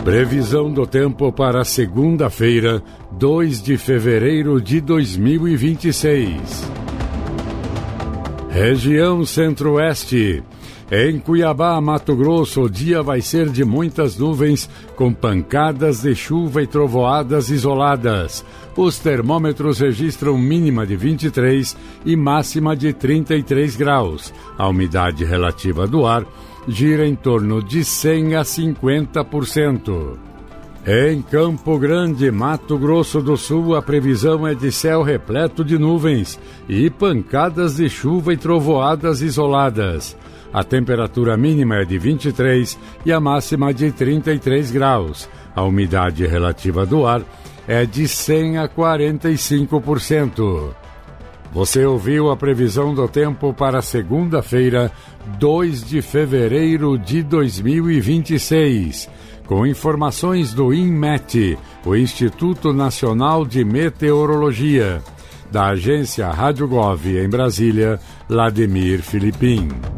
Previsão do tempo para segunda-feira, 2 de fevereiro de 2026. Região Centro-Oeste. Em Cuiabá, Mato Grosso, o dia vai ser de muitas nuvens, com pancadas de chuva e trovoadas isoladas. Os termômetros registram mínima de 23 e máxima de 33 graus. A umidade relativa do ar gira em torno de 100 a 50%. Em Campo Grande, Mato Grosso do Sul, a previsão é de céu repleto de nuvens e pancadas de chuva e trovoadas isoladas. A temperatura mínima é de 23 e a máxima de 33 graus. A umidade relativa do ar é de 100 a 45%. Você ouviu a previsão do tempo para segunda-feira, 2 de fevereiro de 2026. Com informações do INMET, o Instituto Nacional de Meteorologia. Da agência Rádio Gov em Brasília, Vladimir Filipim.